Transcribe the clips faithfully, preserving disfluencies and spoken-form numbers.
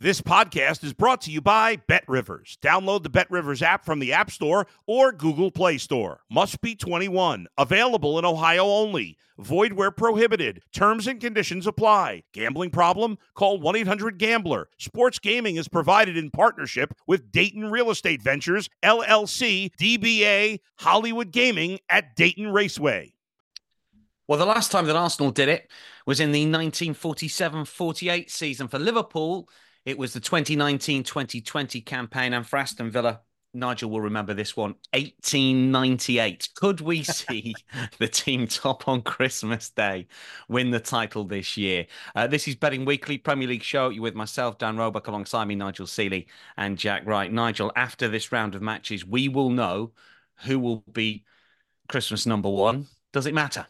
This podcast is brought to you by BetRivers. Download the BetRivers app from the App Store or Google Play Store. Must be twenty-one. Available in Ohio only. Void where prohibited. Terms and conditions apply. Gambling problem? Call one eight hundred gambler. Sports gaming is provided in partnership with Dayton Real Estate Ventures, L L C, D B A, Hollywood Gaming at Dayton Raceway. Well, the last time that Arsenal did it was in the nineteen forty-seven forty-eight season. For Liverpool, it was the twenty nineteen twenty twenty campaign. And for Aston Villa, Nigel will remember this one, eighteen ninety-eight. Could we see the team top on Christmas Day win the title this year? Uh, this is Betting Weekly, Premier League show. You're with myself, Dan Roebuck, alongside me, Nigel Seeley and Jack Wright. Nigel, after this round of matches, we will know who will be Christmas number one. Does it matter?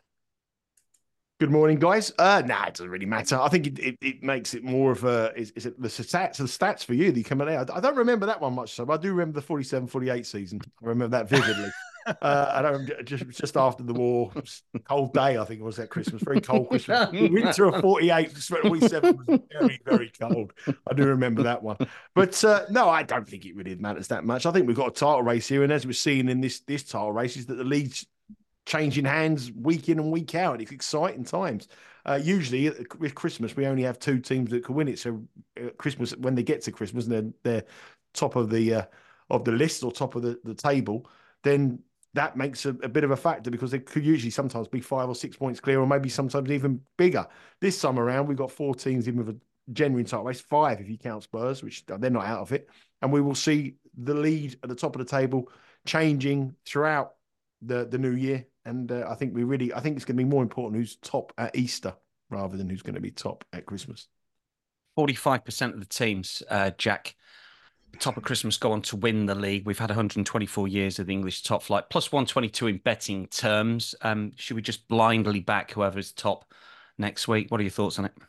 Good morning, guys. Uh, nah, it doesn't really matter. I think it, it, it makes it more of a, is, is it the stats, the stats for you that you come out? I don't remember that one much, so but I do remember the forty-seven forty-eight season. I remember that vividly. uh, I don't just just after the war, cold day, I think it was that Christmas, very cold Christmas. The winter of forty-eight, forty-seven was very, very cold. I do remember that one. But uh, no, I don't think it really matters that much. I think we've got a title race here, and as we're seeing in this this title race, is that the league's changing hands week in and week out. It's exciting times. Uh, usually with Christmas, we only have two teams that can win it. So uh, Christmas, when they get to Christmas and they're, they're top of the uh, of the list or top of the, the table, then that makes a, a bit of a factor because they could usually sometimes be five or six points clear or maybe sometimes even bigger. This time around, we've got four teams in with a genuine title race, five if you count Spurs, which they're not out of it. And we will see the lead at the top of the table changing throughout the, the new year. And uh, I think we really, I think it's going to be more important who's top at Easter rather than who's going to be top at Christmas. forty-five percent of the teams, uh, Jack, top of Christmas go on to win the league. We've had one hundred twenty-four years of the English top flight, plus one twenty-two in betting terms. Um, should we just blindly back whoever's top next week? What are your thoughts on it?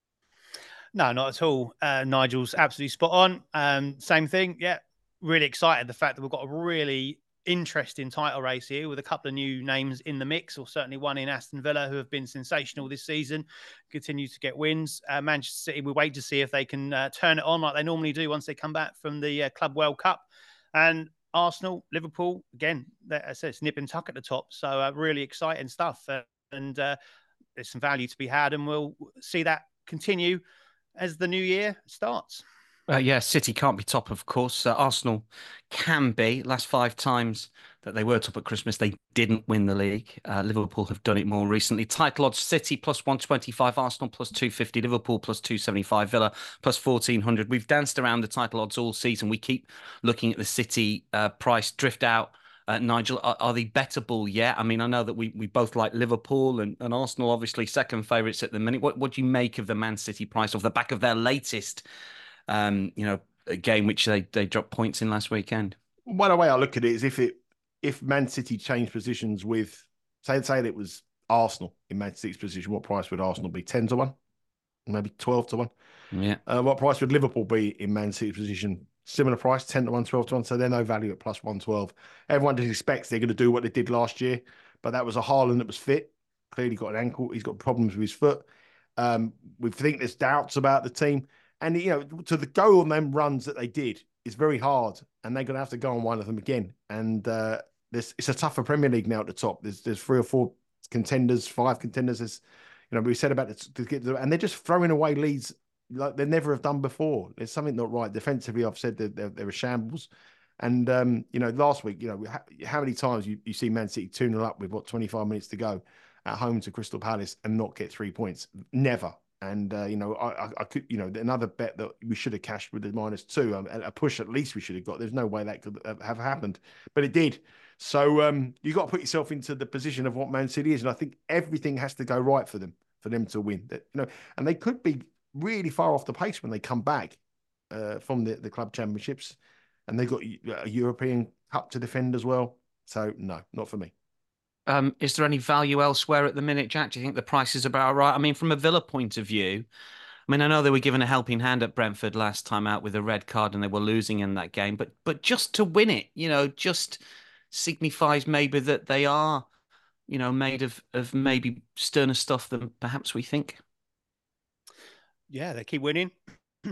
No, not at all. Uh, Nigel's absolutely spot on. Um, same thing. Yeah, really excited. The fact that we've got a really interesting title race here with a couple of new names in the mix, or certainly one in Aston Villa who have been sensational this season, continue to get wins. Uh, Manchester City, we wait to see if they can uh, turn it on like they normally do once they come back from the uh, Club World Cup. And Arsenal, Liverpool, again, as I said, it's nip and tuck at the top. So uh, really exciting stuff. Uh, and uh, there's some value to be had, and we'll see that continue as the new year starts. Uh, yeah, City can't be top, of course. Uh, Arsenal can be. Last five times that they were top at Christmas, they didn't win the league. Uh, Liverpool have done it more recently. Title odds, City plus one twenty-five, Arsenal plus two fifty, Liverpool plus two seventy-five, Villa plus fourteen hundred. We've danced around the title odds all season. We keep looking at the City uh, price drift out. Uh, Nigel, are, are they bettable yet? I mean, I know that we, we both like Liverpool and, and Arsenal, obviously second favourites at the minute. What, what do you make of the Man City price off the back of their latest Um, you know, a game which they, they dropped points in last weekend? One way I look at it is if it if Man City changed positions with, say, say it was Arsenal in Man City's position, what price would Arsenal be? ten to one? Maybe twelve to one? Yeah. Uh, what price would Liverpool be in Man City's position? Similar price, ten to one, twelve to one. So they're no value at plus one twelve. Everyone just expects they're going to do what they did last year, but that was a Haaland that was fit. Clearly got an ankle. He's got problems with his foot. Um, we think there's doubts about the team. And, you know, to the go on them runs that they did is very hard. And they're going to have to go on one of them again. And uh, this it's a tougher Premier League now at the top. There's there's three or four contenders, five contenders. As, you know, we said about it. To get the, and they're just throwing away leads like they never have done before. There's something not right. Defensively, I've said that there, there are shambles. And, um, you know, last week, you know, how, how many times you, you see Man City two nil up with, what, twenty-five minutes to go at home to Crystal Palace and not get three points? Never. And, uh, you know, I, I could, you know, another bet that we should have cashed with the minus two, um, a push at least we should have got. There's no way that could have happened, but it did. So um, you got to put yourself into the position of what Man City is. And I think everything has to go right for them, for them to win. That, you know, and they could be really far off the pace when they come back uh, from the, the club championships. And they've got a European Cup to defend as well. So, no, not for me. Um, is there any value elsewhere at the minute, Jack? Do you think the price is about right? I mean, from a Villa point of view, I mean, I know they were given a helping hand at Brentford last time out with a red card and they were losing in that game. But but just to win it, you know, just signifies maybe that they are, you know, made of, of maybe sterner stuff than perhaps we think. Yeah, they keep winning.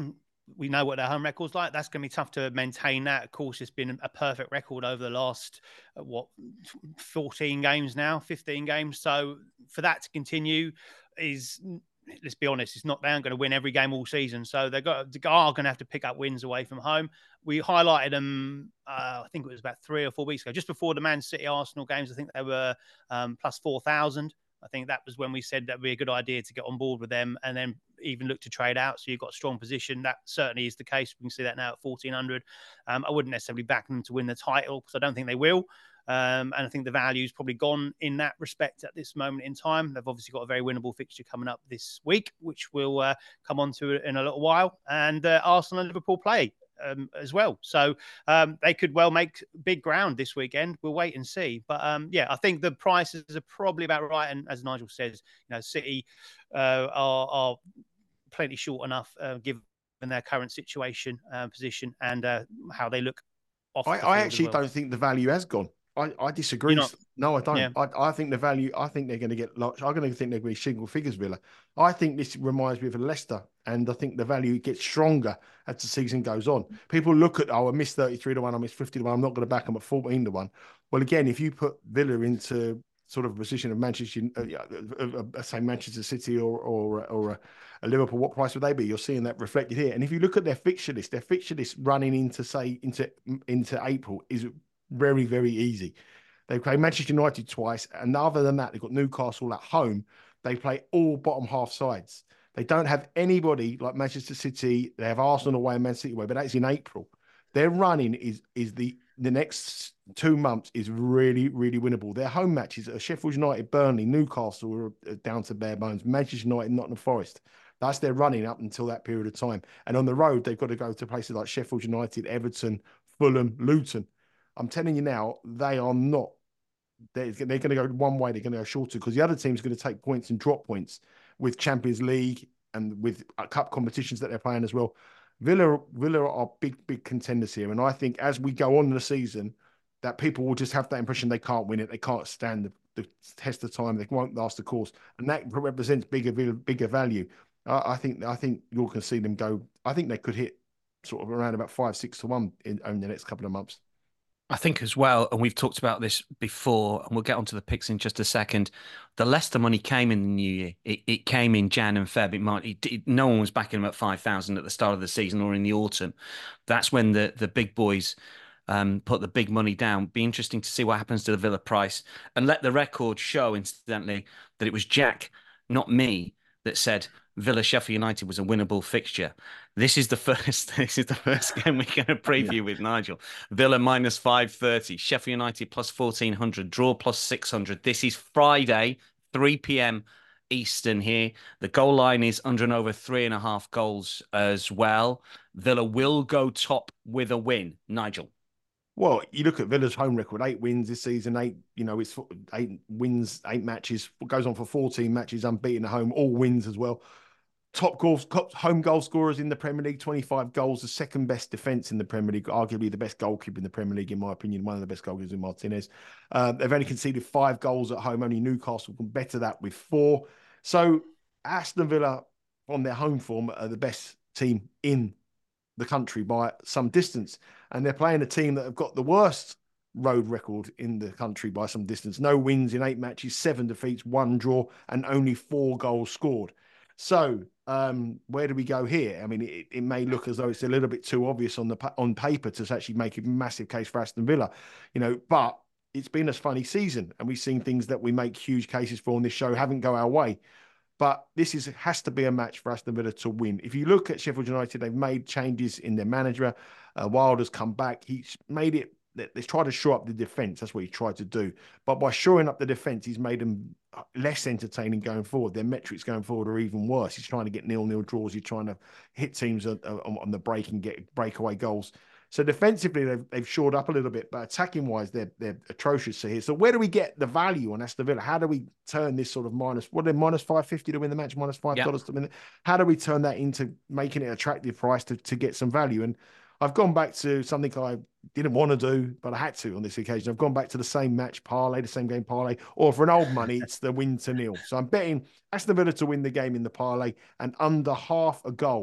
we know what their home record's like. That's going to be tough to maintain that. Of course, it's been a perfect record over the last, uh, what, fourteen games now, fifteen games. So for that to continue is, let's be honest, it's not, they aren't going to win every game all season. So they've got, they are going to have to pick up wins away from home. We highlighted them, uh, I think it was about three or four weeks ago, just before the Man City Arsenal games. I think they were um, plus four thousand. I think that was when we said that would be a good idea to get on board with them and then even look to trade out. So you've got a strong position. That certainly is the case. We can see that now at fourteen hundred. Um, I wouldn't necessarily back them to win the title because I don't think they will. Um, and I think the value's probably gone in that respect at this moment in time. They've obviously got a very winnable fixture coming up this week, which we'll uh, come on to in a little while. And uh, Arsenal and Liverpool play Um, as well. So um, they could well make big ground this weekend. We'll wait and see. But um, yeah, I think the prices are probably about right. And as Nigel says, you know, City uh, are, are plenty short enough uh, given their current situation, uh, position, and uh, how they look off. I, I actually well. don't think the value has gone. I, I disagree. No, I don't. Yeah. I, I think the value, I think they're going to get large. I'm going to think they're going to be single figures, Villa. I think this reminds me of Leicester, and I think the value gets stronger as the season goes on. People look at, oh, I missed thirty-three to one, I missed fifty to one, I'm not going to back them at fourteen to one. Well, again, if you put Villa into sort of a position of Manchester, uh, uh, say Manchester City or or, or a, a Liverpool, what price would they be? You're seeing that reflected here. And if you look at their fixture list, their fixture list running into, say, into into April is very, very easy. They play Manchester United twice, and other than that, they've got Newcastle at home. They play all bottom half sides. They don't have anybody like Manchester City. They have Arsenal away and Man City away, but that's in April. Their running is is the the next two months is really, really winnable. Their home matches are Sheffield United, Burnley, Newcastle are down to bare bones. Manchester United, Nottingham Forest. That's their running up until that period of time. And on the road, they've got to go to places like Sheffield United, Everton, Fulham, Luton. I'm telling you now, they are not. They're, they're going to go one way, they're going to go shorter because the other team's going to take points and drop points with Champions League and with cup competitions that they're playing as well. Villa, Villa are big, big contenders here. And I think as we go on in the season, that people will just have that impression they can't win it. They can't stand the, the test of time. They won't last the course. And that represents bigger, bigger value. I, I think I think you can see them go. I think they could hit sort of around about five, six to one in, in the next couple of months. I think as well, and we've talked about this before, and we'll get onto the picks in just a second. The Leicester money came in the new year. It, it came in Jan and Feb. It might. It, it, no one was backing them at five thousand at the start of the season or in the autumn. That's when the the big boys um, put the big money down. Be interesting to see what happens to the Villa price. And let the record show, incidentally, that it was Jack, not me, that said Villa Sheffield United was a winnable fixture. This is the first. This is the first game we're going to preview yeah. with Nigel. Villa minus five thirty, Sheffield United plus fourteen hundred, draw plus six hundred. This is Friday, three p.m. Eastern here. The goal line is under and over three and a half goals as well. Villa will go top with a win. Nigel. Well, you look at Villa's home record, eight wins this season, eight, you know, it's eight wins, eight matches, goes on for fourteen matches, unbeaten at home, all wins as well. Top goals, top home goal scorers in the Premier League, twenty-five goals, the second best defence in the Premier League, arguably the best goalkeeper in the Premier League, in my opinion, one of the best goalkeepers in Martinez. Uh, they've only conceded five goals at home, only Newcastle can better that with four. So Aston Villa, on their home form, are the best team in the country by some distance. And they're playing a team that have got the worst road record in the country by some distance. No wins in eight matches, seven defeats, one draw, and only four goals scored. So um, where do we go here? I mean, it, it may look as though it's a little bit too obvious on the on paper to actually make a massive case for Aston Villa, you know, but it's been a funny season and we've seen things that we make huge cases for on this show haven't go our way. But this is has to be a match for Aston Villa to win. If you look at Sheffield United, they've made changes in their manager. Uh, Wilder's come back. He's made it, they've tried to shore up the defence. That's what he tried to do. But by shoring up the defence, he's made them less entertaining going forward. Their metrics going forward are even worse. He's trying to get nil-nil draws. He's trying to hit teams on, on the break and get breakaway goals. So defensively, they've, they've shored up a little bit, but attacking-wise, they're they're atrocious here. So where do we get the value on Aston Villa? How do we turn this sort of minus, what are they, minus five fifty to win the match, minus five dollars yep. to win it? How do we turn that into making it an attractive price to, to get some value? And I've gone back to something I didn't want to do, but I had to on this occasion. I've gone back to the same match parlay, the same game parlay, or for an old money, it's the win to nil. So I'm betting Aston Villa to win the game in the parlay and under half a goal.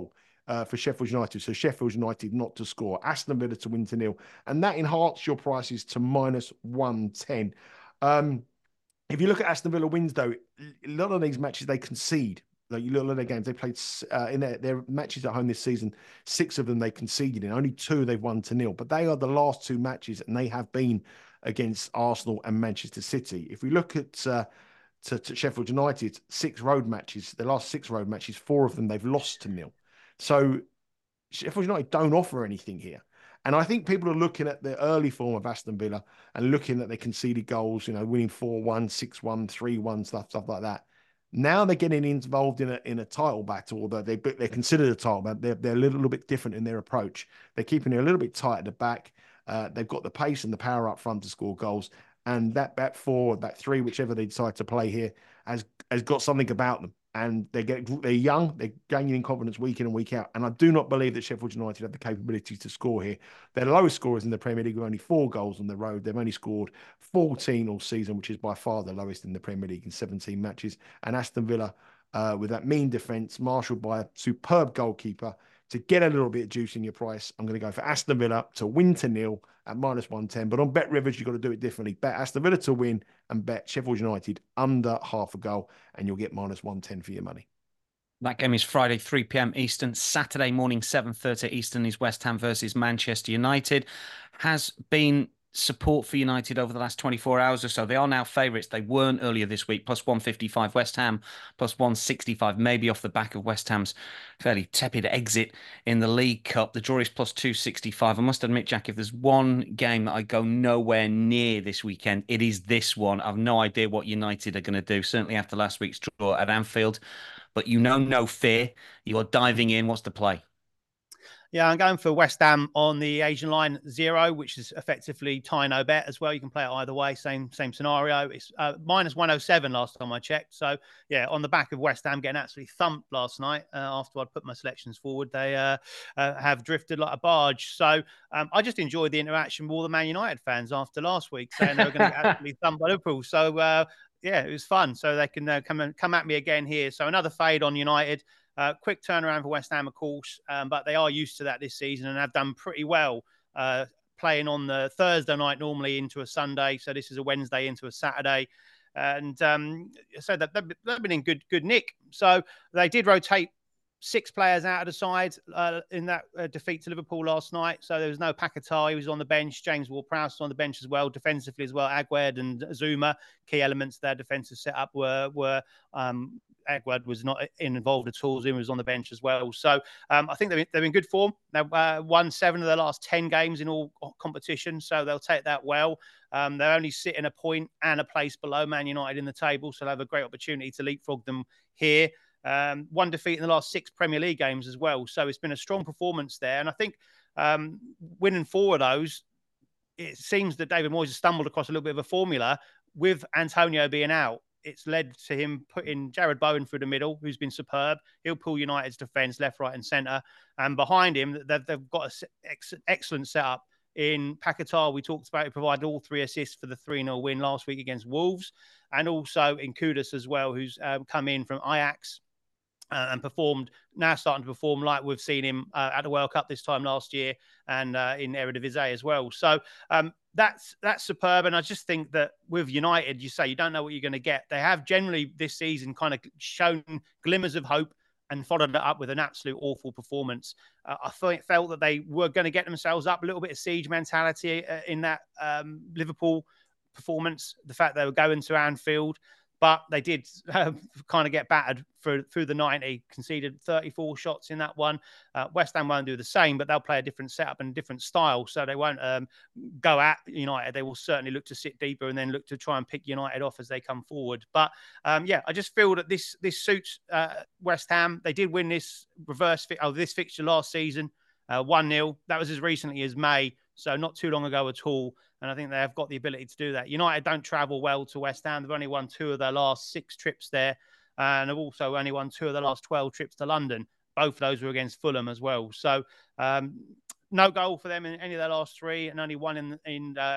uh, for Sheffield United. So Sheffield United not to score, Aston Villa to win to nil, and that enhanced your prices to minus one ten. Um, if you look at Aston Villa wins, though, a lot of these matches they concede. Like you look at their games, they played uh, in their, their matches at home this season. Six of them they conceded in. Only two they've won to nil. But they are the last two matches, and they have been against Arsenal and Manchester City. If we look at uh, to, to Sheffield United, six road matches, the last six road matches, four of them they've lost to nil. So Sheffield United don't offer anything here. And I think people are looking at the early form of Aston Villa and looking at their conceded goals, you know, winning four one, six one, three one, stuff, stuff like that. Now they're getting involved in a in a title battle, although they they're considered a title battle. They're, they're a little, little bit different in their approach. They're keeping it a little bit tight at the back. Uh, they've got the pace and the power up front to score goals. And that back four, back three, whichever they decide to play here, has has got something about them. And they get they're young, they're gaining in confidence week in and week out. And I do not believe that Sheffield United have the capability to score here. Their lowest scorers in the Premier League are only four goals on the road. They've only scored fourteen all season, which is by far the lowest in the Premier League in seventeen matches. And Aston Villa, uh, with that mean defence, marshalled by a superb goalkeeper, to get a little bit of juice in your price, I'm going to go for Aston Villa to win to nil at minus one ten. But on Bet Rivers, you've got to do it differently. Bet Aston Villa to win and bet Sheffield United under half a goal, and you'll get minus one ten for your money. That game is Friday, three p.m. Eastern. Saturday morning, seven thirty Eastern is West Ham versus Manchester United. Has been support for United over the last twenty-four hours or so. They are now favourites. They weren't earlier this week. Plus one fifty-five West Ham, plus one sixty-five, maybe off the back of West Ham's fairly tepid exit in the League Cup. The draw is plus two sixty-five. I must admit, Jack, if there's one game that I go nowhere near this weekend, it is this one. I've no idea what United are going to do, certainly after last week's draw at Anfield. But you know no fear. You're diving in. What's the play? Yeah, I'm going for West Ham on the Asian line zero, which is effectively tie no bet as well. You can play it either way, same same scenario. It's uh, minus one oh seven last time I checked. So, yeah, on the back of West Ham getting absolutely thumped last night uh, after I'd put my selections forward, they uh, uh, have drifted like a barge. So, um, I just enjoyed the interaction with all the Man United fans after last week saying they were going to get absolutely thumped by Liverpool. So, uh, yeah, it was fun. So they can uh, come and come at me again here. So another fade on United. Uh, quick turnaround for West Ham, of course, um, but they are used to that this season and have done pretty well uh, playing on the Thursday night normally into a Sunday. So this is a Wednesday into a Saturday. And um, so they've, they've been in good good nick. So they did rotate six players out of the side uh, in that uh, defeat to Liverpool last night. So there was no Paquetá. He was on the bench. James Ward-Prowse on the bench as well, defensively as well. Aguerd and Zuma, key elements of their defensive setup were were um, Aguerd was not involved at all. Zuma was on the bench as well. So um, I think they've been, they've been good form. They've uh, won seven of their last ten games in all competitions, so they'll take that well. Um, they're only sitting a point and a place below Man United in the table, so they'll have a great opportunity to leapfrog them here. Um, one defeat in the last six Premier League games as well. So it's been a strong performance there. And I think um, winning four of those, it seems that David Moyes has stumbled across a little bit of a formula with Antonio being out. It's led to him putting Jared Bowen through the middle, who's been superb. He'll pull United's defence left, right and centre. And behind him, they've, they've got an excellent setup. In Paquetá, we talked about, he provided all three assists for the three nil win last week against Wolves. And also in Kudus as well, who's um, come in from Ajax. Uh, and performed, now starting to perform like we've seen him uh, at the World Cup this time last year and uh, in Eredivisie as well. So um, that's that's superb. And I just think that with United, you say you don't know what you're going to get. They have generally this season kind of shown glimmers of hope and followed it up with an absolute awful performance. Uh, I thought, felt that they were going to get themselves up, a little bit of siege mentality uh, in that um, Liverpool performance, the fact they were going to Anfield. But they did uh, kind of get battered through, through the ninety, conceded thirty-four shots in that one. Uh, West Ham won't do the same, but they'll play a different setup and a different style. So they won't um, go at United. They will certainly look to sit deeper and then look to try and pick United off as they come forward. But um, yeah, I just feel that this this suits uh, West Ham. They did win this reverse fi- oh, this fixture last season, uh, one nil. That was as recently as May. So not too long ago at all. And I think they have got the ability to do that. United don't travel well to West Ham. They've only won two of their last six trips there. And have also only won two of the last twelve trips to London. Both of those were against Fulham as well. So um, no goal for them in any of their last three and only one in, in uh,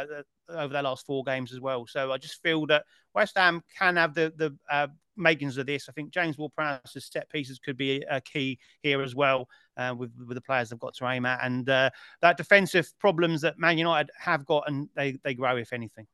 over their last four games as well. So I just feel that West Ham can have the the uh, makings of this. I think James Ward-Prowse's set pieces could be a key here as well, uh, with with the players they've got to aim at, and uh, that defensive problems that Man United have got, and they they grow if anything.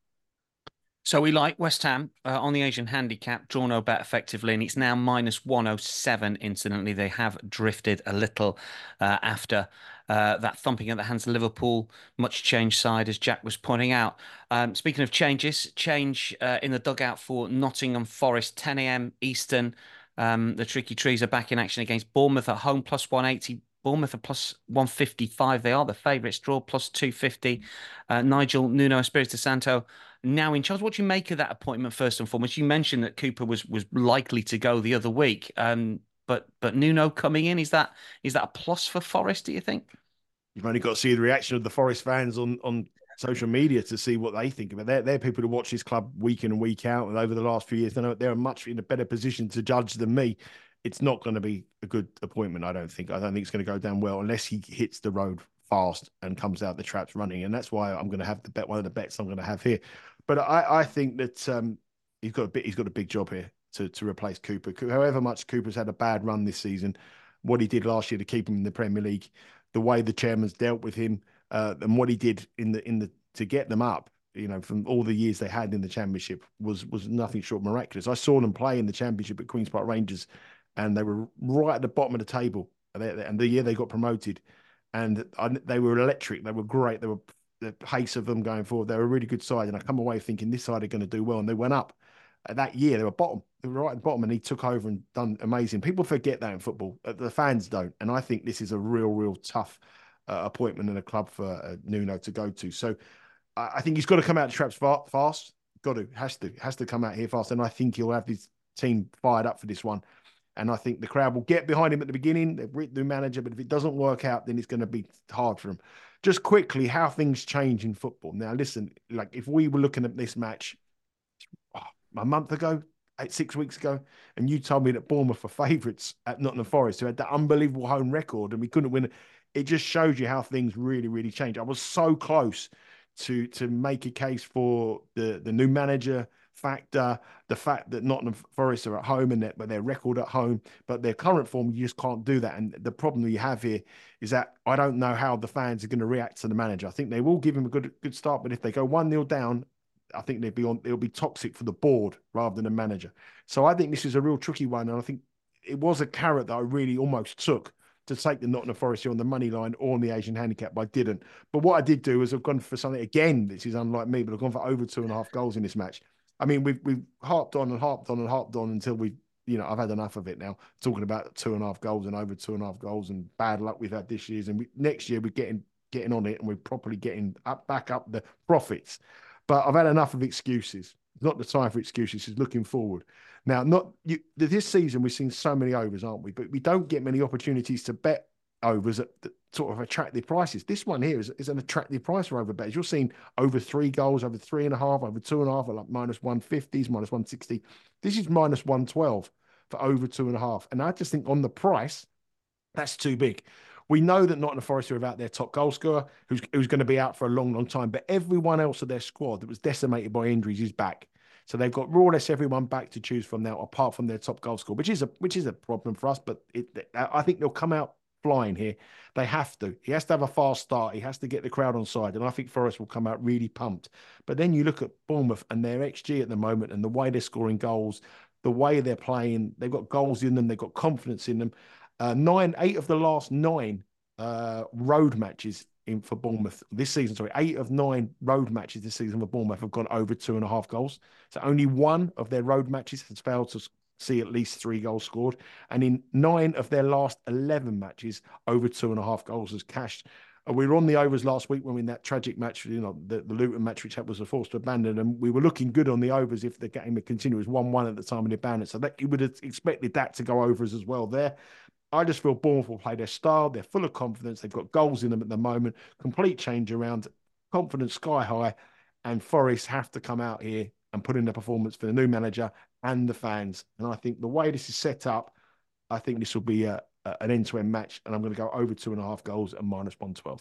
So we like West Ham uh, on the Asian handicap, draw no bet effectively, and it's now minus one oh seven. Incidentally, they have drifted a little uh, after uh, that thumping at the hands of Liverpool. Much change side, as Jack was pointing out. Um, speaking of changes, change uh, in the dugout for Nottingham Forest, ten a m Eastern. Um, the Tricky Trees are back in action against Bournemouth at home, plus one eighty. Bournemouth are plus one fifty-five. They are the favourites. Draw plus two fifty. Uh, Nigel Nuno Espirito Santo now in charge. What do you make of that appointment, first and foremost? You mentioned that Cooper was was likely to go the other week, um, but but Nuno coming in, is that is that a plus for Forest, do you think? You've only got to see the reaction of the Forest fans on on social media to see what they think of it. They're, they're people who watch this club week in and week out, and over the last few years, they know they're much in a better position to judge than me. It's not going to be a good appointment, I don't think. I don't think it's going to go down well unless he hits the road fast and comes out the traps running. And that's why I'm going to have the bet, one of the bets I'm going to have here. But I, I think that um, he's got a bit, he's got a big job here to to replace Cooper. However much Cooper's had a bad run this season, what he did last year to keep him in the Premier League, the way the chairman's dealt with him, uh, and what he did in the in the to get them up, you know, from all the years they had in the Championship was was nothing short of miraculous. I saw them play in the Championship at Queen's Park Rangers, and they were right at the bottom of the table. And the year they got promoted, and they were electric. They were great. They were the pace of them going forward. They were a really good side. And I come away thinking this side are going to do well. And they went up. That year, they were bottom. They were right at the bottom, and he took over and done amazing. People forget that in football. The fans don't. And I think this is a real, real tough uh, appointment in a club for uh, Nuno to go to. So I, I think he's got to come out of traps fast. Got to. Has to. Has to come out here fast. And I think he'll have his team fired up for this one. And I think the crowd will get behind him at the beginning. They've written the manager, but if it doesn't work out, then it's going to be hard for him. Just quickly, how things change in football. Now, listen, like if we were looking at this match oh, a month ago, eight, six weeks ago, and you told me that Bournemouth were favourites at Nottingham Forest, who had that unbelievable home record, and we couldn't win it, it just shows you how things really, really change. I was so close to to make a case for the, the new manager factor, the fact that Nottingham Forest are at home and that but their record at home, but their current form, you just can't do that. And the problem you have here is that I don't know how the fans are going to react to the manager. I think they will give him a good good start, but if they go one nil down, I think they'd be on. It'll be toxic for the board rather than the manager. So I think this is a real tricky one, and I think it was a carrot that I really almost took to take the Nottingham Forest here on the money line or on the Asian handicap, but I didn't. But what I did do is I've gone for something again. This is unlike me, but I've gone for over two and a half goals in this match. I mean, we've we've harped on and harped on and harped on until we, you know, I've had enough of it now. Talking about two and a half goals and over two and a half goals and bad luck we've had this year, and we, next year we're getting getting on it and we're properly getting up back up the profits. But I've had enough of excuses. It's not the time for excuses. It's looking forward. Now, not you. This season we've seen so many overs, aren't we? But we don't get many opportunities to bet overs at the sort of attractive prices. This one here is, is an attractive price for over bets. You're seeing over three goals, over three and a half, over two and a half, like minus one fifties, minus one sixty. This is minus one twelve for over two and a half. And I just think on the price, that's too big. We know that Nottingham Forest are without their top goal scorer, who's, who's going to be out for a long, long time. But everyone else of their squad that was decimated by injuries is back. So they've got more or less everyone back to choose from now, apart from their top goal scorer, which is a which is a problem for us. But it, I think they'll come out flying here. They have to. He has to have a fast start. He has to get the crowd on side. And I think Forest will come out really pumped. But then you look at Bournemouth and their X G at the moment and the way they're scoring goals, the way they're playing, they've got goals in them, they've got confidence in them. Uh, nine, eight of the last nine uh, road matches in for Bournemouth this season, sorry, eight of nine road matches this season for Bournemouth have gone over two and a half goals. So only one of their road matches has failed to see at least three goals scored. And in nine of their last eleven matches, over two and a half goals has cashed. Uh, we were on the overs last week when we in that tragic match, you know, the, the Luton match, which was forced to abandon. And we were looking good on the overs if the game had continued. It was one one at the time of the abandon. So that you would have expected that to go overs as well there. I just feel Bournemouth will play their style. They're full of confidence. They've got goals in them at the moment. Complete change around, confidence sky high. And Forest have to come out here and put in a performance for the new manager and the fans. And I think the way this is set up, I think this will be a, a, an end-to-end match. And I'm going to go over two and a half goals and minus one twelve.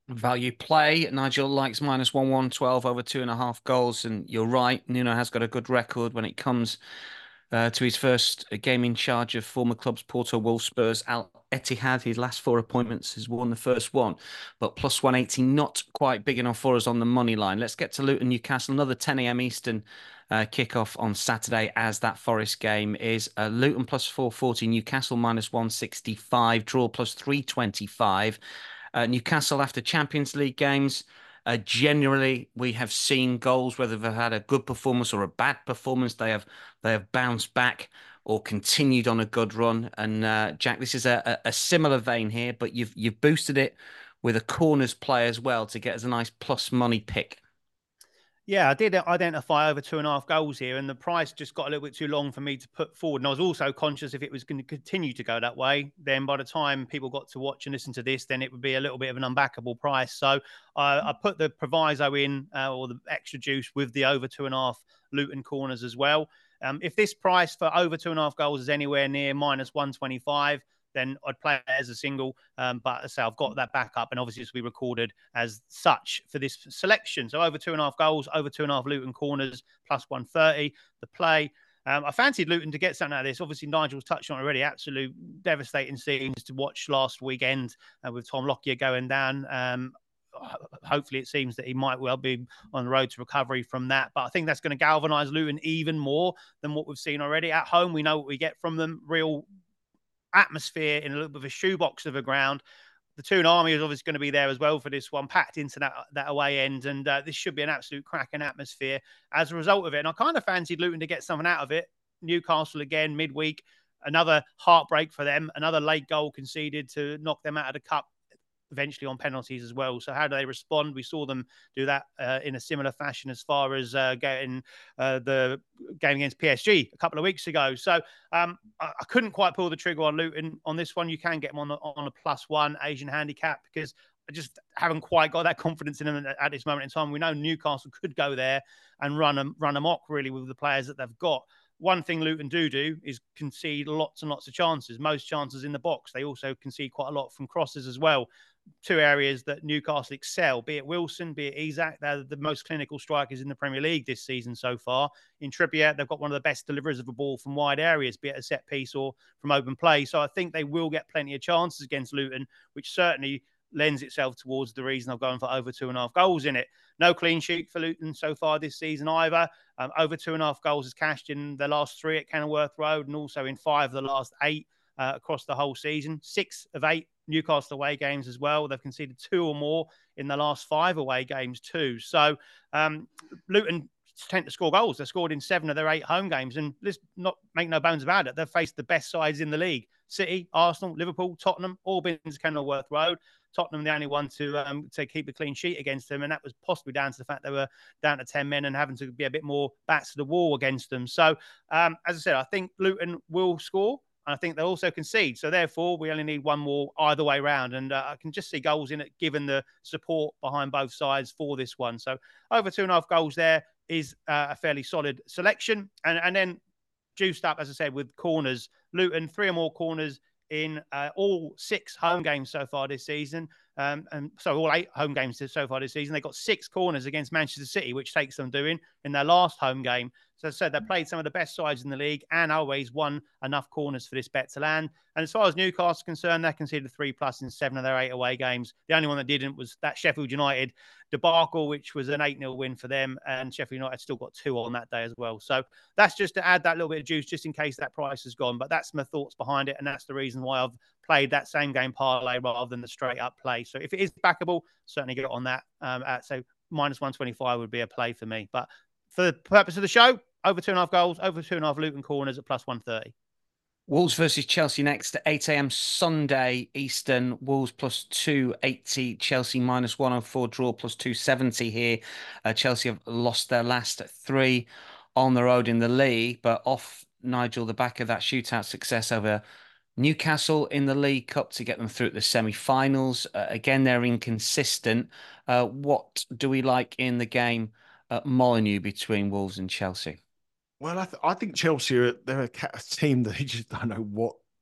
Value play. Nigel likes minus one one twelve over two and a half goals. And you're right, Nuno has got a good record when it comes uh, to his first game in charge of former clubs Porto, Wolves, Spurs, Al Etihad. His last four appointments has won the first one. But plus one eighty, not quite big enough for us on the money line. Let's get to Luton Newcastle. Another ten a m Eastern uh, kickoff on Saturday, as that Forest game is. Uh, Luton plus four forty, Newcastle minus one sixty-five, draw plus three twenty-five. Uh, Newcastle, after Champions League games, uh, generally we have seen goals, whether they've had a good performance or a bad performance, they have they have bounced back or continued on a good run. And uh, Jack, this is a, a, a similar vein here, but you've you've boosted it with a corners play as well to get us a nice plus money pick. Yeah, I did identify over two and a half goals here, and the price just got a little bit too long for me to put forward. And I was also conscious if it was going to continue to go that way, then by the time people got to watch and listen to this, then it would be a little bit of an unbackable price. So uh, I put the proviso in, uh, or the extra juice with the over two and a half Luton corners as well. Um, if this price for over two and a half goals is anywhere near minus one twenty-five, then I'd play it as a single. Um, but as I say, I've got that back up, and obviously it's will be recorded as such for this selection. So over two and a half goals, over two and a half Luton corners, plus one thirty. The play. Um, I fancied Luton to get something out of this. Obviously, Nigel's touched on it already. Absolute devastating scenes to watch last weekend uh, with Tom Lockyer going down. Um, hopefully, it seems that he might well be on the road to recovery from that. But I think that's going to galvanise Luton even more than what we've seen already. At home, we know what we get from them. Real atmosphere in a little bit of a shoebox of a ground. The Toon Army is obviously going to be there as well for this one, packed into that that away end, and uh, this should be an absolute cracking atmosphere as a result of it. And I kind of fancied Luton to get something out of it. Newcastle again midweek, another heartbreak for them, another late goal conceded to knock them out of the cup, eventually on penalties as well. So how do they respond? We saw them do that uh, in a similar fashion as far as uh, getting uh, the game against P S G a couple of weeks ago. So um, I, I couldn't quite pull the trigger on Luton on this one. You can get them on, the, on a plus one Asian handicap because I just haven't quite got that confidence in them at this moment in time. We know Newcastle could go there and run them, run amok really with the players that they've got. One thing Luton do do is concede lots and lots of chances, most chances in the box. They also concede quite a lot from crosses as well. Two areas that Newcastle excel, be it Wilson, be it Isak. They're the most clinical strikers in the Premier League this season so far. In Trippier, they've got one of the best deliverers of a ball from wide areas, be it a set piece or from open play. So I think they will get plenty of chances against Luton, which certainly lends itself towards the reason I've gone for over two and a half goals in it. No clean sheet for Luton so far this season either. Um, over two and a half goals is cashed in the last three at Kenilworth Road and also in five of the last eight uh, across the whole season. Six of eight Newcastle away games as well. They've conceded two or more in the last five away games too. So um, Luton tend to score goals. They've scored in seven of their eight home games. And let's not make no bones about it. They've faced the best sides in the league. City, Arsenal, Liverpool, Tottenham, all been to Kenilworth Road. Tottenham, the only one to um, to keep a clean sheet against them. And that was possibly down to the fact they were down to ten men and having to be a bit more backs to the wall against them. So, um, as I said, I think Luton will score. And I think they'll also concede. So, therefore, we only need one more either way round. And uh, I can just see goals in it, given the support behind both sides for this one. So, over two and a half goals there is uh, a fairly solid selection. And, and then juiced up, as I said, with corners. Luton, three or more corners in uh, all six home games so far this season. Um, and so all eight home games so far this season. They got six corners against Manchester City, which takes them doing in their last home game. So as I said, they played some of the best sides in the league and always won enough corners for this bet to land. And as far as Newcastle is concerned, they conceded three plus in seven of their eight away games. The only one that didn't was that Sheffield United debacle, which was an eight nil win for them. And Sheffield United still got two on that day as well. So that's just to add that little bit of juice, just in case that price has gone. But that's my thoughts behind it. And that's the reason why I've played that same game parlay rather than the straight up play. So if it is backable, certainly get on that. Um, at, so minus one twenty-five would be a play for me. But for the purpose of the show, over two and a half goals, over two and a half Luton corners at plus one thirty. Wolves versus Chelsea next at eight a m Sunday Eastern. Wolves plus two eighty, Chelsea minus one oh four, draw plus two seventy here. Uh, Chelsea have lost their last three on the road in the league, but off, Nigel, the back of that shootout success over Newcastle in the League Cup to get them through the semi-finals. Uh, again, they're inconsistent. Uh, what do we like in the game at Molineux between Wolves and Chelsea? Well, I, th- I think Chelsea are they're a, a team that you just don't know what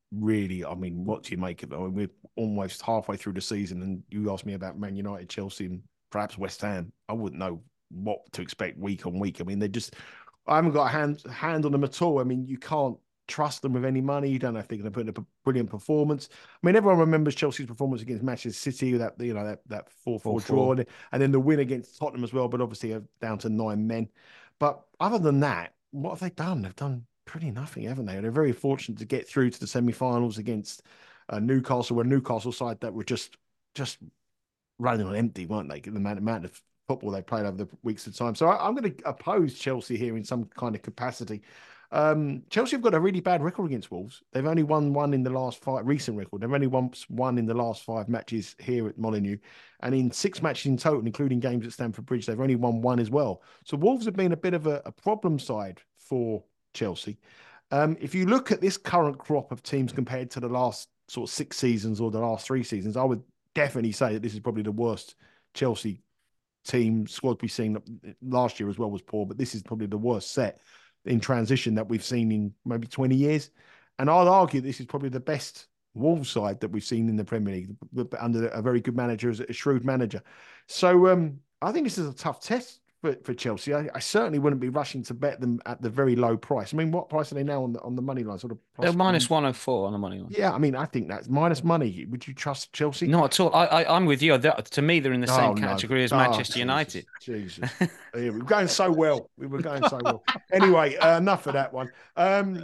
really, I mean, what do you make of it? I mean, we're almost halfway through the season, and you asked me about Man United, Chelsea, and perhaps West Ham. I wouldn't know what to expect week on week. I mean, they just, I haven't got a hand hand on them at all. I mean, you can't trust them with any money. You don't know if they're going to put in a brilliant performance. I mean, everyone remembers Chelsea's performance against Manchester City, that you know that that four four draw, and then the win against Tottenham as well. But obviously, down to nine men. But other than that, what have they done? They've done pretty nothing, haven't they? They're very fortunate to get through to the semi-finals against uh, Newcastle, a Newcastle side that were just just running on empty, weren't they? The amount, amount of football they played over the weeks of time. So I, I'm going to oppose Chelsea here in some kind of capacity. Um, Chelsea have got a really bad record against Wolves. They've only won one in the last five, recent record. They've only won one in the last five matches here at Molineux. And in six matches in total, including games at Stamford Bridge, they've only won one as well. So Wolves have been a bit of a, a problem side for Chelsea. Um, if you look at this current crop of teams compared to the last sort of six seasons or the last three seasons, I would definitely say that this is probably the worst Chelsea team squad we've seen. Last year as well was poor, but this is probably the worst set in transition that we've seen in maybe twenty years. And I'd argue this is probably the best Wolves side that we've seen in the Premier League under a very good manager, as a shrewd manager. So um, I think this is a tough test for, for Chelsea. I, I certainly wouldn't be rushing to bet them at the very low price. I mean, what price are they now on the on the money line? Sort of They're minus one oh four on the money line. Yeah, I mean, I think that's minus money. Would you trust Chelsea? Not at all. I, I, I'm with you. That, to me, they're in the same oh, category no. as Manchester oh, United. Jesus. Jesus. Yeah, we were going so well. We were going so well. Anyway, uh, enough of that one. Um,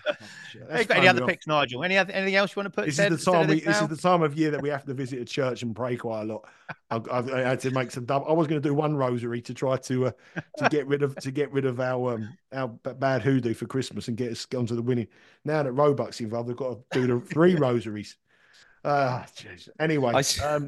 Hey, got any other picks, Nigel? Any other, anything else you want to put? This is the time. We, this, this is the time of year that we have to visit a church and pray quite a lot. I, I've, I had to make some. Double, I was going to do one rosary to try to uh, to get rid of to get rid of our um, our bad hoodoo for Christmas and get us onto the winning. Now that Roebuck's involved, we've got to do the three rosaries. Ah, uh, anyway. I, um,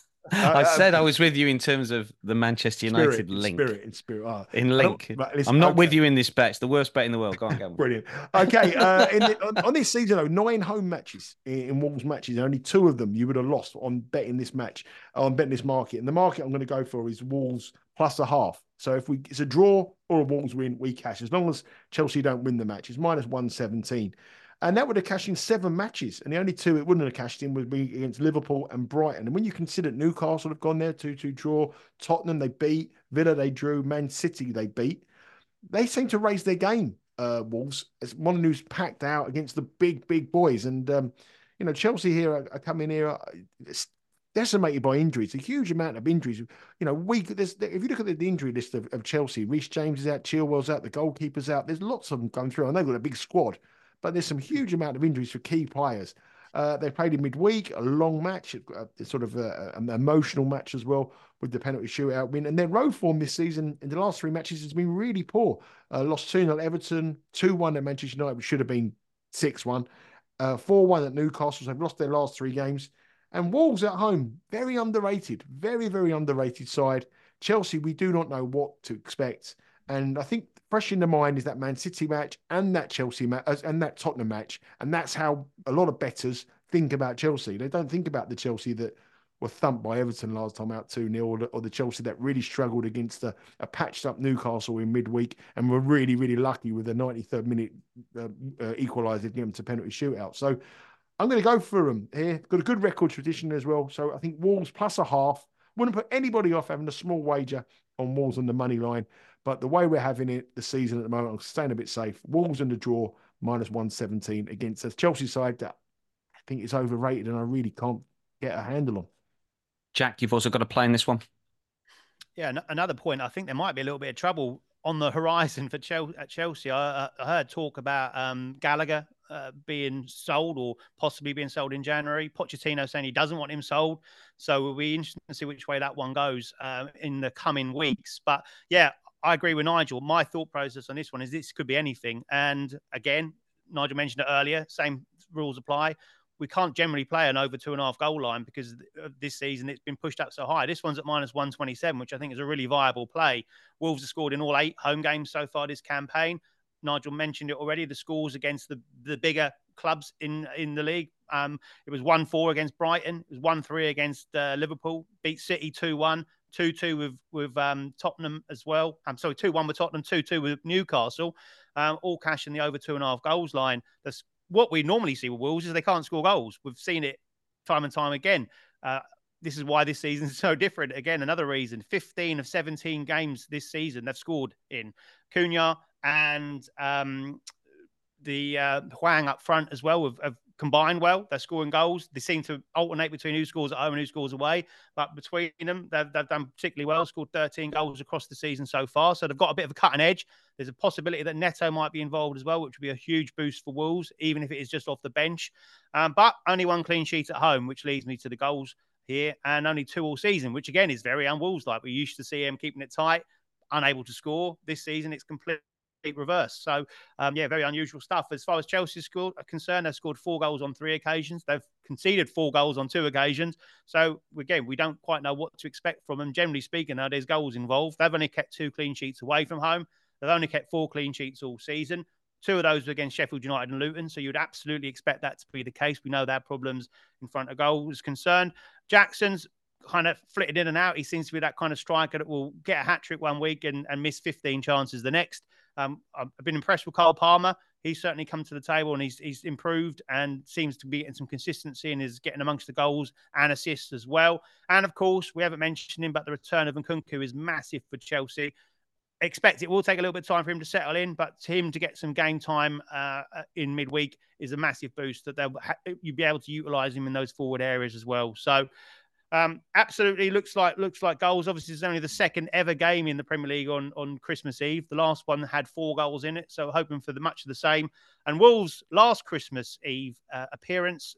I said I was with you in terms of the Manchester United spirit, link. In spirit, in spirit. Oh. In link. Right, listen, I'm not okay. with you in this bet. It's the worst bet in the world. Go on, go on. Brilliant. Okay, uh, in the, on, on this season, though, nine home matches in, in Wolves matches, and only two of them you would have lost on betting this match, on betting this market. And the market I'm going to go for is Wolves plus a half. So if we it's a draw or a Wolves win, we cash. As long as Chelsea don't win the match, it's minus one seventeen. And that would have cashed in seven matches. And the only two it wouldn't have cashed in would be against Liverpool and Brighton. And when you consider Newcastle have gone there, two two draw, Tottenham they beat, Villa they drew, Man City they beat, they seem to raise their game, uh, Wolves. As Molineux's packed out against the big, big boys. And, um, you know, Chelsea here are, are coming here are decimated by injuries, a huge amount of injuries. You know, we there's, if you look at the, the injury list of, of Chelsea, Reece James is out, Chilwell's out, the goalkeeper's out. There's lots of them going through, and they've got a big squad. But there's some huge amount of injuries for key players. Uh, they played in midweek, a long match, a, sort of a, an emotional match as well with the penalty shootout win. And their road form this season in the last three matches has been really poor. Uh, lost two nil at Everton, two one at Manchester United, which should have been six one, uh, four one at Newcastle. So they've lost their last three games. And Wolves at home, very underrated, very, very underrated side. Chelsea, we do not know what to expect. And I think fresh in the mind is that Man City match and that Chelsea match and that Tottenham match. And that's how a lot of bettors think about Chelsea. They don't think about the Chelsea that were thumped by Everton last time out two nil, or, or the Chelsea that really struggled against a, a patched up Newcastle in midweek and were really, really lucky with the ninety-third minute uh, uh, equaliser to get them to penalty shootout. So I'm going to go for them here. Got a good record tradition as well. So I think Wolves plus a half. Wouldn't put anybody off having a small wager on Wolves on the money line. But the way we're having it the season at the moment, I'm staying a bit safe. Wolves in the draw, minus one seventeen against a Chelsea side that I think is overrated and I really can't get a handle on. Jack, you've also got a play in this one. Yeah, another point. I think there might be a little bit of trouble on the horizon for Chelsea. At Chelsea, I, I heard talk about um, Gallagher uh, being sold or possibly being sold in January. Pochettino saying he doesn't want him sold. So we'll be interested to see which way that one goes uh, in the coming weeks. But yeah, I agree with Nigel. My thought process on this one is this could be anything. And again, Nigel mentioned it earlier, same rules apply. We can't generally play an over two and a half goal line because this season it's been pushed up so high. This one's at minus one twenty-seven, which I think is a really viable play. Wolves have scored in all eight home games so far this campaign. Nigel mentioned it already, the scores against the, the bigger clubs in, in the league. Um, it was one four against Brighton. It was one three against uh, Liverpool. Beat City two one. two two with, with um, Tottenham as well. I'm sorry, two one with Tottenham, two two with Newcastle. Um, all cash in the over two and a half goals line. The what we normally see with Wolves is they can't score goals. We've seen it time and time again. Uh, this is why this season is so different. Again, another reason, fifteen of seventeen games this season they've scored in. Cunha and um, the uh, Hwang up front as well have, have combined well. They're scoring goals. They seem to alternate between who scores at home and who scores away. But between them, they've, they've done particularly well, scored thirteen goals across the season so far. So they've got a bit of a cutting edge. There's a possibility that Neto might be involved as well, which would be a huge boost for Wolves, even if it is just off the bench. Um, but only one clean sheet at home, which leads me to the goals here, and only two all season, which again is very un-Wolves-like. We used to see them keeping it tight, unable to score. This season, it's completely reverse. So, um, yeah, very unusual stuff. As far as Chelsea scored are concerned, they've scored four goals on three occasions. They've conceded four goals on two occasions. So, again, we don't quite know what to expect from them. Generally speaking, though, there's goals involved. They've only kept two clean sheets away from home. They've only kept four clean sheets all season. Two of those were against Sheffield United and Luton. So you'd absolutely expect that to be the case. We know they have problems in front of goal is concerned. Jackson's kind of flitted in and out. He seems to be that kind of striker that will get a hat-trick one week and, and miss fifteen chances the next. Um, I've been impressed with Cole Palmer. He's certainly come to the table and he's he's improved and seems to be getting some consistency and is getting amongst the goals and assists as well. And of course, we haven't mentioned him, but the return of Nkunku is massive for Chelsea. Expect it will take a little bit of time for him to settle in, but him to get some game time uh, in midweek is a massive boost that they'll ha- you'll be able to utilise him in those forward areas as well. So um, absolutely looks like looks like goals. Obviously, it's only the second ever game in the Premier League on, on Christmas Eve. The last one had four goals in it, so hoping for the much of the same. And Wolves' last Christmas Eve uh, appearance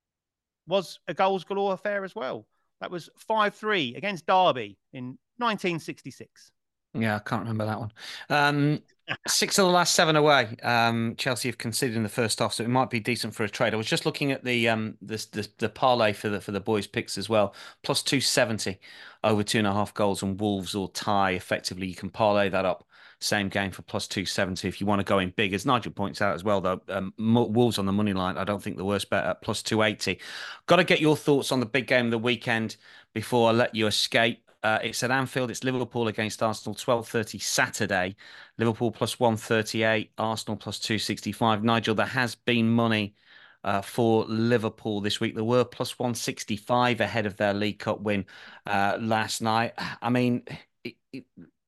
was a goals galore affair as well. That was five three against Derby in nineteen sixty-six. Yeah, I can't remember that one. Um, six of the last seven away. Um, Chelsea have conceded in the first half, so it might be decent for a trade. I was just looking at the um the the, the parlay for the for the boys' picks as well. Plus two seventy over two and a half goals and Wolves or tie. Effectively, you can parlay that up. Same game for plus two seventy if you want to go in big. As Nigel points out as well, though, um, Wolves on the money line. I don't think the worst bet at plus two eighty. Got to get your thoughts on the big game of the weekend before I let you escape. Uh, it's at Anfield. It's Liverpool against Arsenal, twelve thirty Saturday. Liverpool plus one thirty-eight, Arsenal plus two sixty-five. Nigel, there has been money uh, for Liverpool this week. There were plus one sixty-five ahead of their League Cup win uh, last night. I mean, it, it,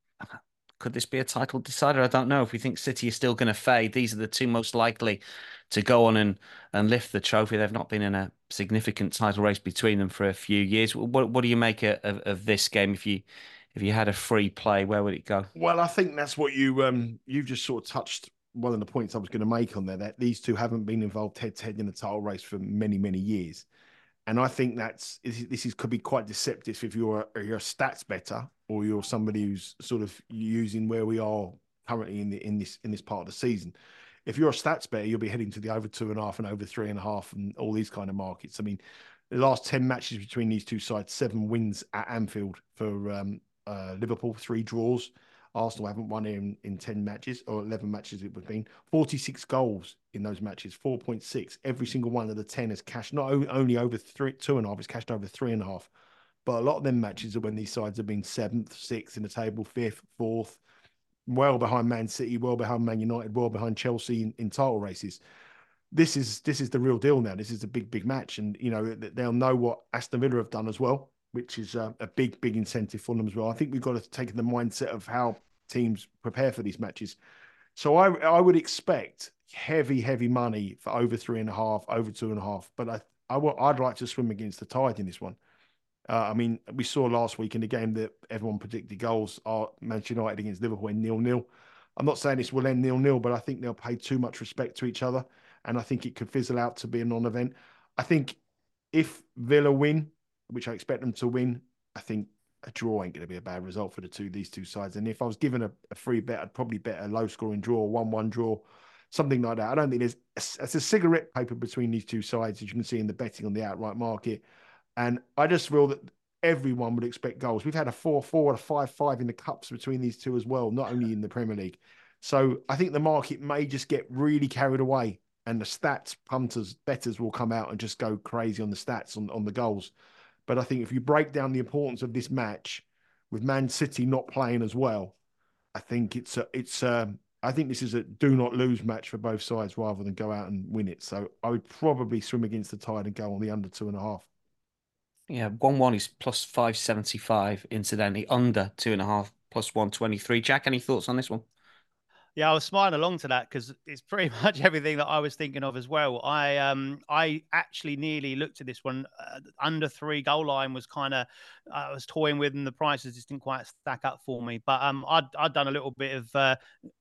could this be a title decider? I don't know. If we think City is still going to fade, these are the two most likely to go on and, and lift the trophy. They've not been in a significant title race between them for a few years. What what do you make of, of this game? If you if you had a free play, where would it go? Well, I think that's what you um you've just sort of touched one of the points I was going to make on there, that these two haven't been involved head to head in the title race for many many years, and I think that's this is could be quite deceptive if you're a, you're a stats better or you're somebody who's sort of using where we are currently in the in this in this part of the season. If you're a stats better, you'll be heading to the over two and a half and over three and a half and all these kind of markets. I mean, the last ten matches between these two sides, seven wins at Anfield for um, uh, Liverpool, three draws. Arsenal haven't won in, in ten matches or eleven matches it would have been. forty-six goals in those matches, four point six. Every single one of the ten has cashed not only over three, two and a half, it's cashed over three and a half. But a lot of them matches are when these sides have been seventh, sixth in the table, fifth, fourth, well behind Man City, well behind Man United, well behind Chelsea in, in title races. This is this is the real deal now. This is a big, big match. And, you know, they'll know what Aston Villa have done as well, which is a, a big, big incentive for them as well. I think we've got to take the mindset of how teams prepare for these matches. So I I would expect heavy, heavy money for over three and a half, over two and a half. But I, I w- I'd like to swim against the tide in this one. Uh, I mean, we saw last week in the game that everyone predicted goals are Manchester United against Liverpool in nil-nil. I'm not saying this will end nil-nil, but I think they'll pay too much respect to each other. And I think it could fizzle out to be a non-event. I think if Villa win, which I expect them to win, I think a draw ain't going to be a bad result for the two these two sides. And if I was given a, a free bet, I'd probably bet a low-scoring draw, one one draw, something like that. I don't think there's a, it's a cigarette paper between these two sides, as you can see in the betting on the outright market. And I just feel that everyone would expect goals. We've had a four four, a five five in the cups between these two as well, not only in the Premier League. So I think the market may just get really carried away and the stats punters, bettors will come out and just go crazy on the stats, on, on the goals. But I think if you break down the importance of this match with Man City not playing as well, I think it's a, it's a, I think this is a do not lose match for both sides rather than go out and win it. So I would probably swim against the tide and go on the under two and a half. Yeah, one one is plus five seventy five. Incidentally, under two and a half plus one twenty three. Jack, any thoughts on this one? Yeah, I was smiling along to that because it's pretty much everything that I was thinking of as well. I um I actually nearly looked at this one uh, under three goal line was kind of I was toying with, and the prices just didn't quite stack up for me. But um I'd I'd done a little bit of uh,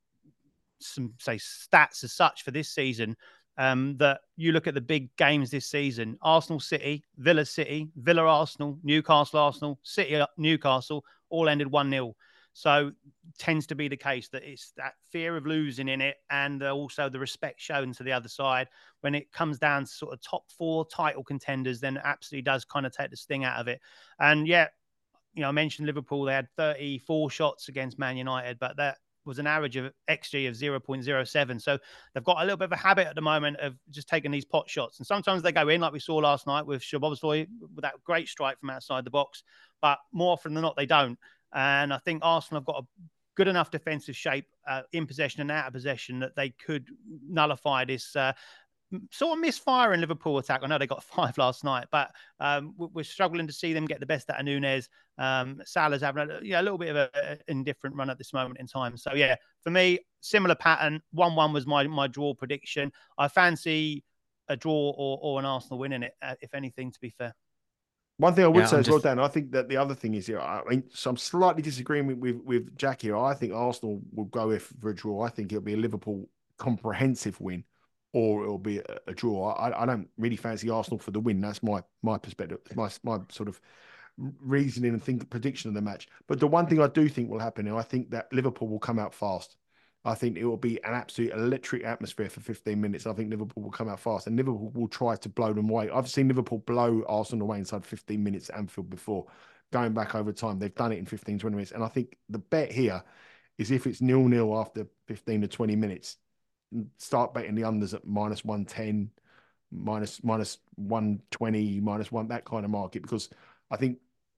some say stats as such for this season. Um, that you look at the big games this season: Arsenal City, Villa City, Villa Arsenal, Newcastle Arsenal, City Newcastle, all ended one nil. So tends to be the case that it's that fear of losing in it, and also the respect shown to the other side. When it comes down to sort of top four title contenders, then it absolutely does kind of take the sting out of it. And yeah, you know, I mentioned Liverpool, they had thirty-four shots against Man United, but that was an average of X G of zero point zero seven. So they've got a little bit of a habit at the moment of just taking these pot shots. And sometimes they go in, like we saw last night with Szoboszlai, with that great strike from outside the box. But more often than not, they don't. And I think Arsenal have got a good enough defensive shape uh, in possession and out of possession that they could nullify this uh, sort of misfire in Liverpool attack. I know they got five last night, but um, we're struggling to see them get the best out of Nunez. Um, Salah's having a, yeah, a little bit of an indifferent run at this moment in time. So, yeah, for me, similar pattern. one one was my, my draw prediction. I fancy a draw or, or an Arsenal winning it, uh, if anything, to be fair. One thing I would Yeah, say I'm as well, just- Dan, I think that the other thing is here, I mean, so I'm slightly disagreeing with, with, with Jack here. I think Arsenal will go if for a draw. I think it'll be a Liverpool comprehensive win, or it'll be a, a draw. I, I don't really fancy Arsenal for the win. That's my my perspective, my my sort of reasoning and think prediction of the match. But the one thing I do think will happen, I think that Liverpool will come out fast. I think it will be an absolute electric atmosphere for fifteen minutes. I think Liverpool will come out fast, and Liverpool will try to blow them away. I've seen Liverpool blow Arsenal away inside fifteen minutes at Anfield before. Going back over time, they've done it in fifteen, twenty minutes. And I think the bet here is if it's nil nil after fifteen to twenty minutes, start betting the unders at minus one ten, minus, minus one twenty, minus one, that kind of market. Because I think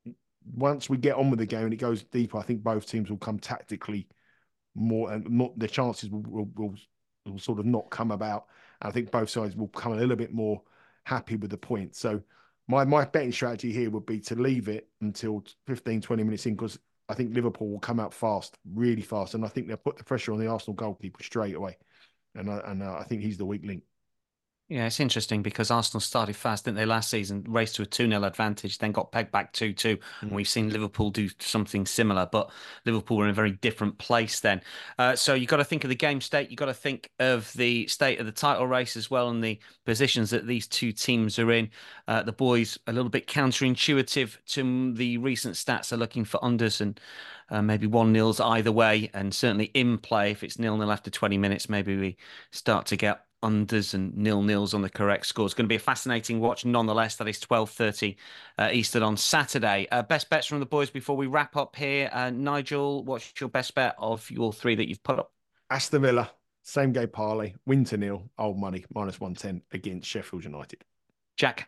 once we get on with the game and it goes deeper, I think both teams will come tactically more, and not the chances will, will, will, will sort of not come about. And I think both sides will come a little bit more happy with the point. So my my betting strategy here would be to leave it until fifteen, twenty minutes in, because I think Liverpool will come out fast, really fast. And I think they'll put the pressure on the Arsenal goalkeeper straight away. And I, and uh, I think he's the weak link. Yeah, it's interesting because Arsenal started fast, didn't they, last season? Raced to a two nil advantage, then got pegged back two two. Mm. And we've seen Liverpool do something similar, but Liverpool were in a very different place then. Uh, so you've got to think of the game state. You've got to think of the state of the title race as well, and the positions that these two teams are in. Uh, the boys, a little bit counterintuitive to the recent stats, are looking for unders and uh, maybe one nils either way. And certainly in play, if it's nil nil after twenty minutes, maybe we start to get unders and nil-nils on the correct score. It's going to be a fascinating watch nonetheless. That is twelve thirty uh, Eastern on Saturday. Uh, best bets from the boys before we wrap up here. Uh, Nigel, what's your best bet of your three that you've put up? Aston Villa, same game parlay, win to nil, old money, minus one ten against Sheffield United. Jack?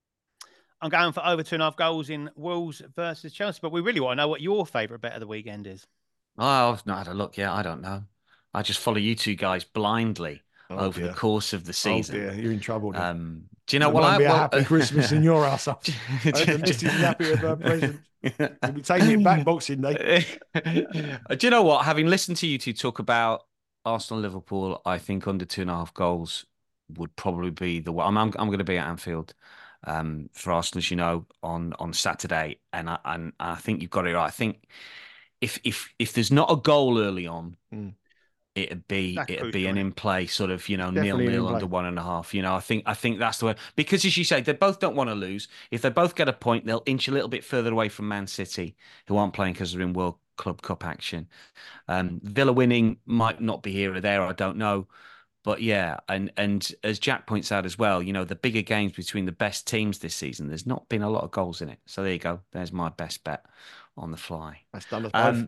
I'm going for over two and a half goals in Wolves versus Chelsea, but we really want to know what your favourite bet of the weekend is. Oh, I've not had a look yet. I don't know. I just follow you two guys blindly. Oh, over dear. The course of the season. Oh dear, you're in trouble. Um, do you know it what? Might I be a well, happy Christmas in your house. The missus is happy with her present. We'll be taking it back Boxing Day. Do you know what? Having listened to you two talk about Arsenal, Liverpool, I think under two and a half goals would probably be the one. I'm I'm, I'm going to be at Anfield um, for Arsenal, as you know, on on Saturday, and I and I think you've got it right. I think if if if there's not a goal early on. Mm. It'd be that's it'd crucial, be an in play sort of, you know, nil nil under one and a half. You know, I think I think that's the way, because as you say, they both don't want to lose. If they both get a point, they'll inch a little bit further away from Man City, who aren't playing because they're in World Club Cup action. Um, Villa winning might not be here or there, I don't know. But yeah, and and as Jack points out as well, you know, the bigger games between the best teams this season, there's not been a lot of goals in it. So there you go. There's my best bet on the fly. That's done us um,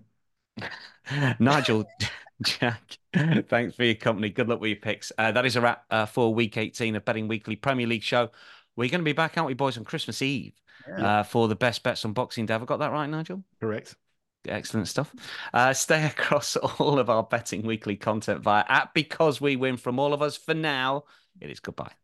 Nigel, Jack, thanks for your company. Good luck with your picks. Uh, that is a wrap uh, for week eighteen of Betting Weekly Premier League show. We're going to be back, aren't we, boys, on Christmas Eve yeah. uh, for the best bets on Boxing Day. Have I got that right, Nigel? Correct. Excellent stuff. Uh, stay across all of our Betting Weekly content via app because we win from all of us. For now, it is goodbye.